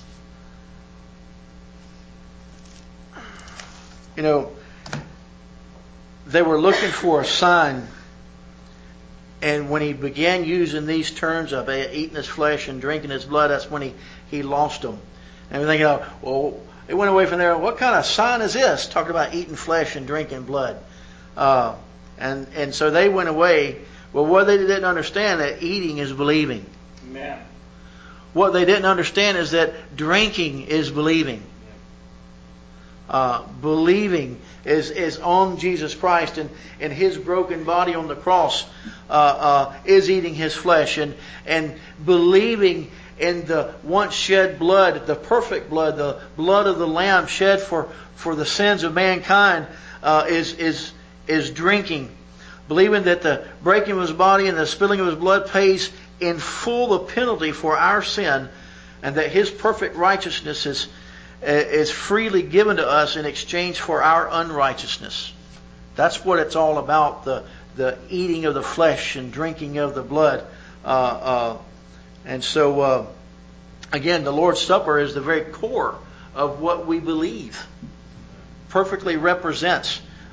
you know, they were looking for a sign. And when he began using these terms of eating his flesh and drinking his blood, that's when he, he lost them. And we're thinking, oh, well, it went away from there. What kind of sign is this? Talking about eating flesh and drinking blood. Uh, and, and so they went away. Well, what they didn't understand, that eating is believing. Amen. What they didn't understand is that drinking is believing. Uh, believing is, is on Jesus Christ and, and his broken body on the cross uh, uh, is eating his flesh, and, and believing in the once shed blood, the perfect blood, the blood of the Lamb shed for, for the sins of mankind uh, is, is, is drinking. Believing that the breaking of his body and the spilling of his blood pays in full the penalty for our sin, and that his perfect righteousness is is freely given to us in exchange for our unrighteousness. That's what it's all about, the the eating of the flesh and drinking of the blood. Uh, uh, and so, uh, again, the Lord's Supper is the very core of what we believe. Perfectly represents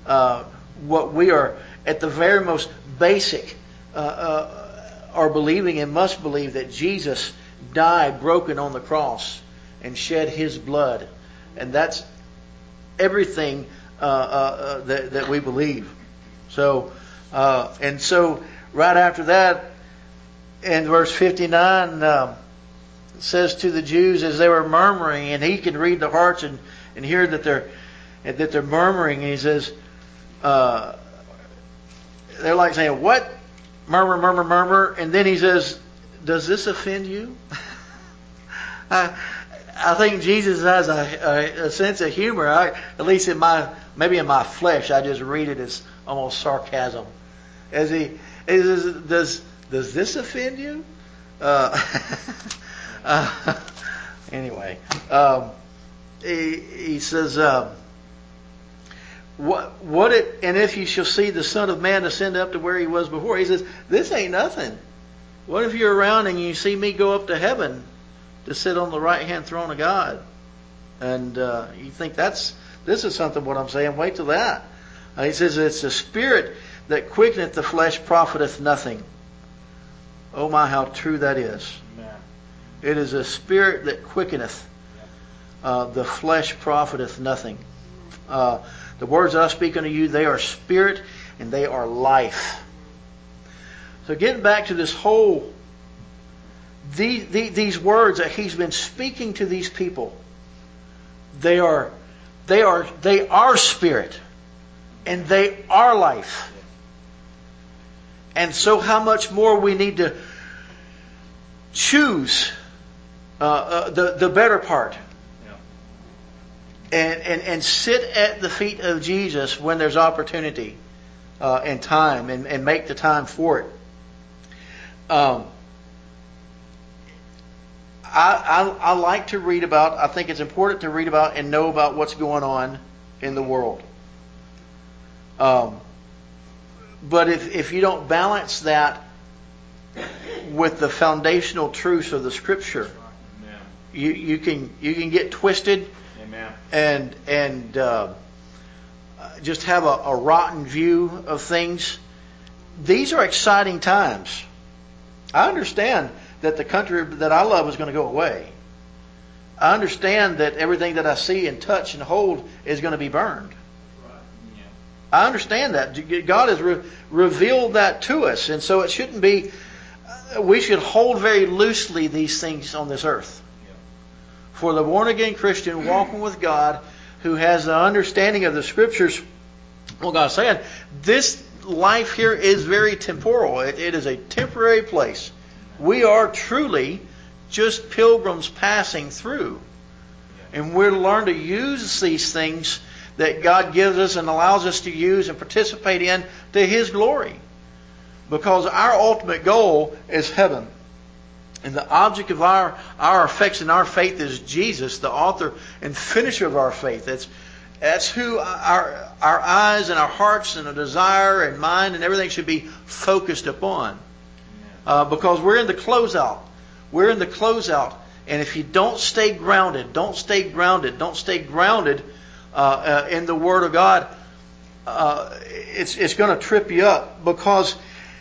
uh, what we are at the very most basic uh, uh, are believing and must believe that Jesus died broken on the cross and shed His blood. And that's everything uh, uh, that, that we believe. So, uh, and so right after that, in verse fifty-nine, um, it says to the Jews as they were murmuring, and he can read the hearts and, and hear that they're that they're murmuring. And he says, uh, they're like saying, "What? Murmur, murmur, murmur." And then he says, "Does this offend you?" I, I think Jesus has a, a, a sense of humor. I, at least in my, maybe in my flesh, I just read it as almost sarcasm. As he, he says, "Does does this offend you?" Uh, uh, anyway, um, he, he says, uh, "What what it? And if you shall see the Son of Man ascend up to where He was before," he says, "This ain't nothing. What if you're around and you see me go up to heaven to sit on the right hand throne of God?" And uh, you think that's this is something. What I'm saying, wait till that. Uh, he says, "It's the Spirit that quickeneth the flesh profiteth nothing." Oh my, how true that is. Amen. It is a Spirit that quickeneth. Uh, the flesh profiteth nothing. Uh, the words that I speak unto you, they are spirit and they are life. So getting back to this whole, the, the, these words that He's been speaking to these people, they are, they are, they are spirit and they are life. And so how much more we need to choose uh, uh, the, the better part. Yeah. And, and, and sit at the feet of Jesus when there's opportunity uh, and time and, and make the time for it. Um, I, I, I like to read about, I think it's important to read about and know about what's going on in the world. Um, But if, if you don't balance that with the foundational truths of the Scripture, Amen. you you can you can get twisted, Amen. and and uh, just have a, a rotten view of things. These are exciting times. I understand that the country that I love is going to go away. I understand that everything that I see and touch and hold is going to be burned. I understand that. God has re- revealed that to us. And so it shouldn't be, uh, we should hold very loosely these things on this earth. Yeah. For the born again Christian walking with God who has the understanding of the Scriptures, well, God's saying, this life here is very temporal. It, it is a temporary place. We are truly just pilgrims passing through. Yeah. And we're to learn to use these things that God gives us and allows us to use and participate in to His glory. Because our ultimate goal is heaven. And the object of our, our affection, our faith is Jesus, the author and finisher of our faith. That's, that's who our, our eyes and our hearts and our desire and mind and everything should be focused upon. Uh, because we're in the closeout. We're in the closeout. And if you don't stay grounded, don't stay grounded, don't stay grounded Uh, uh, in the Word of God, uh, it's it's going to trip you up because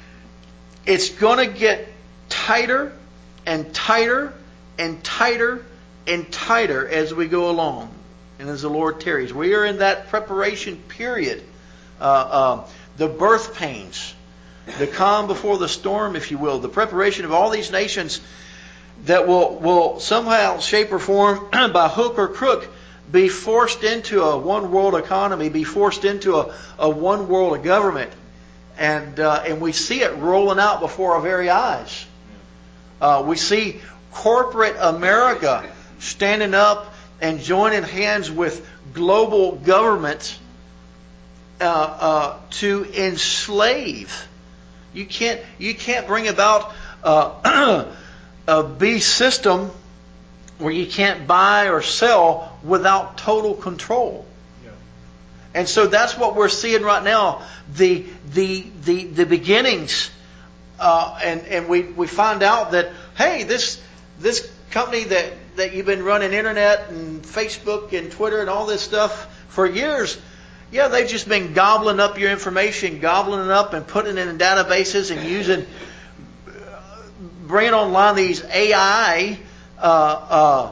it's going to get tighter and tighter and tighter and tighter as we go along and as the Lord tarries. We are in that preparation period, uh, uh, the birth pains, the calm before the storm, if you will, the preparation of all these nations that will will somehow, shape, or form, by hook or crook, be forced into a one world economy, be forced into a, a one world government. And uh, and we see it rolling out before our very eyes. Uh, we see corporate America standing up and joining hands with global governments uh, uh, to enslave. You can't you can't bring about uh, a beast system where you can't buy or sell without total control. Yeah. And so that's what we're seeing right now. The the the the beginnings, uh, and and we we find out that hey, this this company that that you've been running internet and Facebook and Twitter and all this stuff for years, Yeah, they've just been gobbling up your information, gobbling it up and putting it in databases and using, bringing online these A I uh, uh,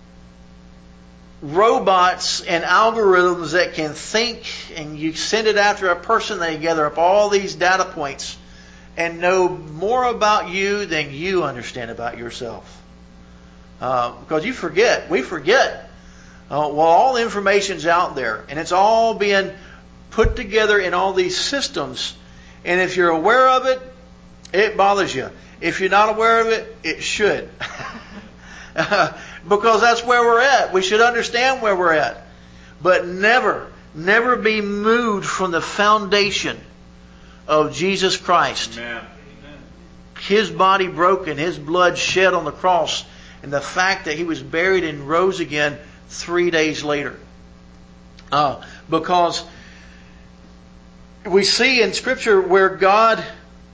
robots and algorithms that can think, and you send it after a person, they gather up all these data points and know more about you than you understand about yourself. Uh, because you forget, we forget. Uh, well, all the information's out there, and it's all being put together in all these systems. And if you're aware of it, it bothers you. If you're not aware of it, it should. Because that's where we're at. We should understand where we're at. But never, never be moved from the foundation of Jesus Christ. Amen. His body broken, His blood shed on the cross, and the fact that He was buried and rose again three days later. Uh, because we see in Scripture where God,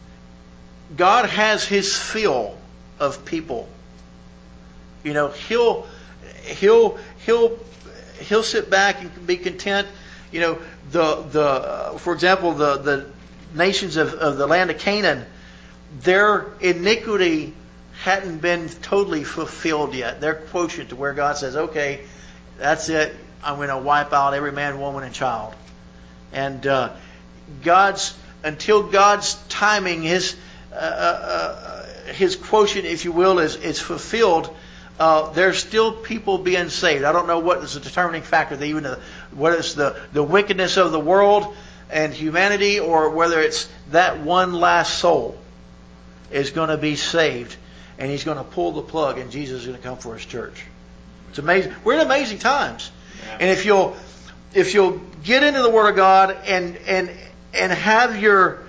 God has His fill of people. You know, He'll He'll He'll He'll sit back and be content. You know, the the for example, the the nations of, of the land of Canaan, their iniquity hadn't been totally fulfilled yet. Their quotient to where God says, okay, that's it. I'm going to wipe out every man, woman, and child. And uh, God's until God's timing, His uh, uh, His quotient, if you will, is is fulfilled. Uh, there's still people being saved. I don't know what is the determining factor. That even the, what is the the wickedness of the world and humanity, or whether it's that one last soul is going to be saved, and He's going to pull the plug, and Jesus is going to come for His church. It's amazing. We're in amazing times, yeah. And if you'll if you'll get into the Word of God and and and have your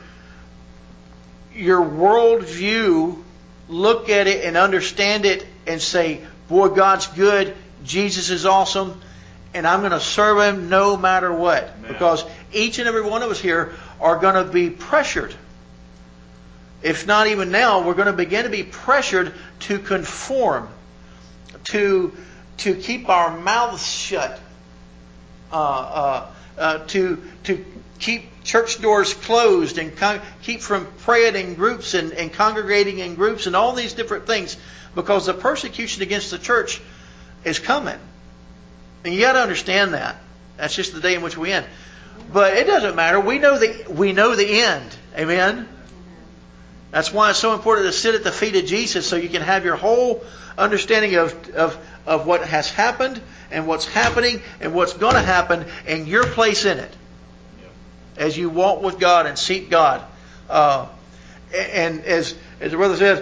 your worldview, look at it and understand it, and say, "Boy, God's good. Jesus is awesome." And I'm going to serve Him no matter what. Amen. Because each and every one of us here are going to be pressured. If not even now, we're going to begin to be pressured to conform, to to keep our mouths shut, uh, uh, uh, to to keep church doors closed, and con- keep from praying in groups and, and congregating in groups and all these different things, because the persecution against the church is coming. And you got to understand that. That's just the day in which we end. But it doesn't matter. We know the we know the end. Amen. That's why it's so important to sit at the feet of Jesus, so you can have your whole understanding of of of what has happened and what's happening and what's going to happen, and your place in it as you walk with God and seek God. Uh, and as as the brother says,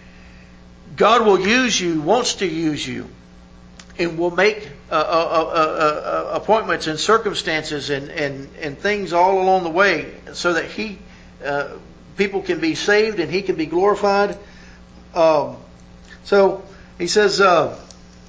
God will use you, wants to use you, and will make uh, uh, uh, uh, appointments and circumstances and, and, and things all along the way, so that He, uh, people can be saved and He can be glorified. Um, so he says uh,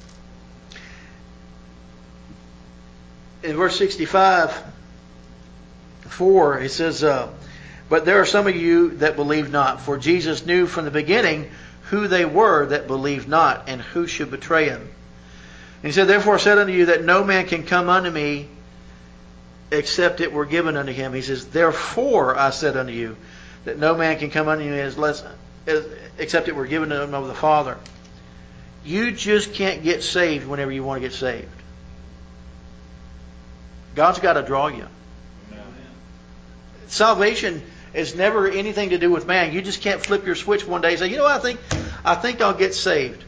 in verse sixty-five, four, he says, uh, "But there are some of you that believe not, for Jesus knew from the beginning who they were that believed not, and who should betray Him. And He said, Therefore I said unto you that no man can come unto me except it were given unto him." He says, "Therefore I said unto you that no man can come unto me as less, as, except it were given to him of the Father." You just can't get saved whenever you want to get saved. God's got to draw you. Amen. Salvation is never anything to do with man. You just can't flip your switch one day and say, "You know what, I think, I think I'll get saved."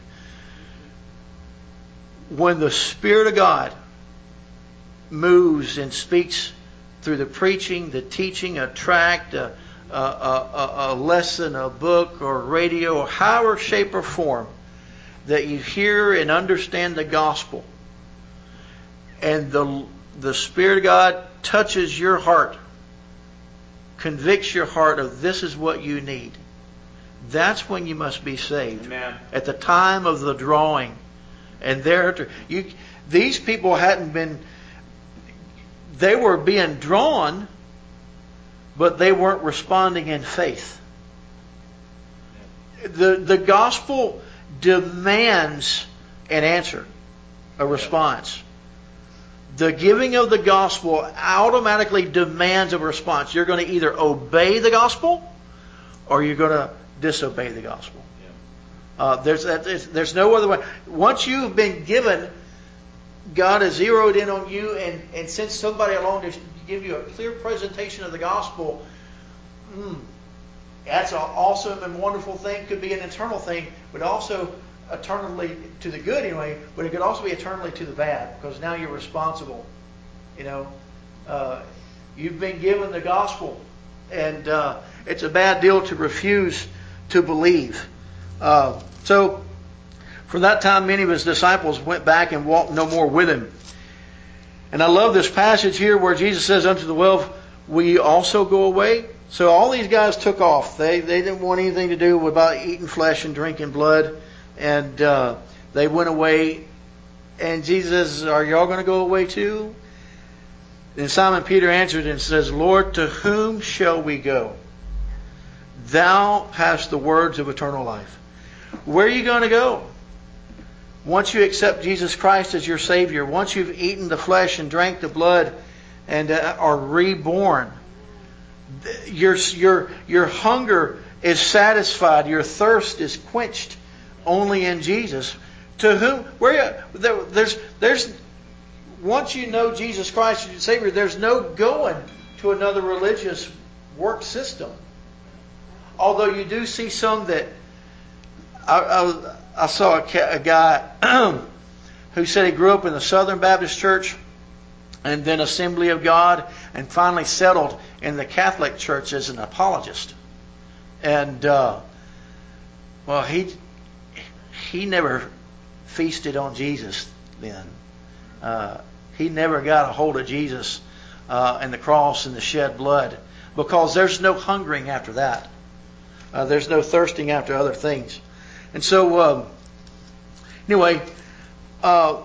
When the Spirit of God moves and speaks through the preaching, the teaching, a tract, a, a, a, a lesson, a book, or radio, or however shape or form that you hear and understand the gospel, and the the Spirit of God touches your heart, convicts your heart of this is what you need, that's when you must be saved. Amen. At the time of the drawing. And there, you, these people hadn't been, they were being drawn, but they weren't responding in faith. The, the gospel demands an answer, a response. the giving of the gospel automatically demands a response. You're going to either obey the gospel or you're going to disobey the gospel. Yeah. Uh, there's, there's there's no other way. Once you've been given, God has zeroed in on you and, and sent somebody along to give you a clear presentation of the gospel. Mm, that's an awesome and wonderful thing. Could be an eternal thing, but also eternally to the good anyway. But it could also be eternally to the bad, because now you're responsible. You know, uh, you've been given the gospel, and uh, it's a bad deal to refuse to believe. Uh, so, from that time, many of his disciples went back and walked no more with him. And I love this passage here where Jesus says unto the twelve, "Will you also go away?" So all these guys took off. They they didn't want anything to do about eating flesh and drinking blood. And uh, they went away. And Jesus says, "Are y'all going to go away too?" And Simon Peter answered and says, "Lord, to whom shall we go? Thou hast the words of eternal life." Where are you going to go? Once you accept Jesus Christ as your Savior, once you've eaten the flesh and drank the blood and uh, are reborn, your, your, your hunger is satisfied, your thirst is quenched only in Jesus. To whom, where you, there, there's, there's, once you know Jesus Christ as your Savior, there's no going to another religious work system. Although you do see some that, I, I, I saw a, a guy who said he grew up in the Southern Baptist Church and then Assembly of God, and finally settled in the Catholic Church as an apologist. And uh, well, he he never feasted on Jesus then. Uh, he never got a hold of Jesus uh, and the cross and the shed blood, because there's no hungering after that. Uh, there's no thirsting after other things. And so, um, anyway, uh,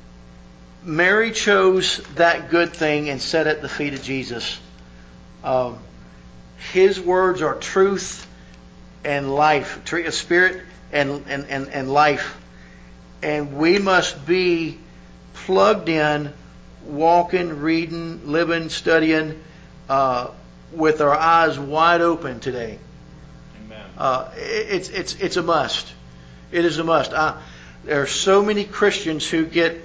Mary chose that good thing and set it at the feet of Jesus. Um, his words are truth and life, spirit and, and, and, and life. And we must be plugged in, walking, reading, living, studying, uh, with our eyes wide open today. Uh, it's it's it's a must. It is a must. I, there are so many Christians who get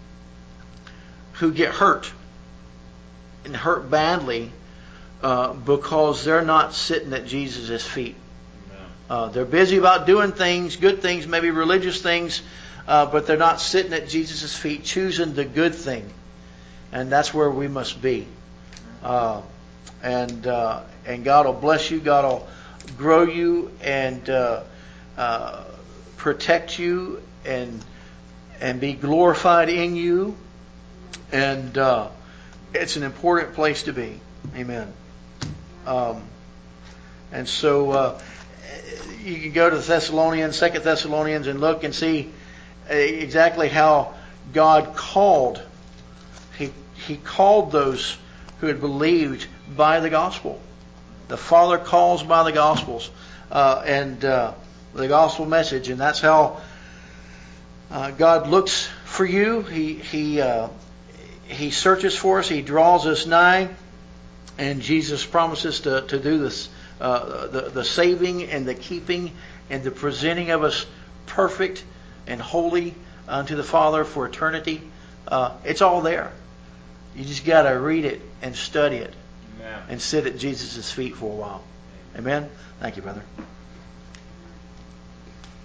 who get hurt and hurt badly uh, because they're not sitting at Jesus' feet. Uh, they're busy about doing things, good things, maybe religious things, uh, but they're not sitting at Jesus' feet, choosing the good thing, and that's where we must be. Uh, and uh, and God will bless you. God will grow you and uh, uh, protect you and and be glorified in you, and uh, it's an important place to be. Amen. Um, and so uh, you can go to Thessalonians, Second Thessalonians, and look and see exactly how God called. He He called those who had believed by the gospel. The Father calls by the Gospels uh, and uh, the gospel message, and that's how uh, God looks for you. He He uh, He searches for us. He draws us nigh, and Jesus promises to to do this, uh, the the saving and the keeping and the presenting of us perfect and holy unto the Father for eternity. Uh, it's all there. You just got to read it and study it. Amen. And sit at Jesus' feet for a while. Amen. Amen. Thank you, brother.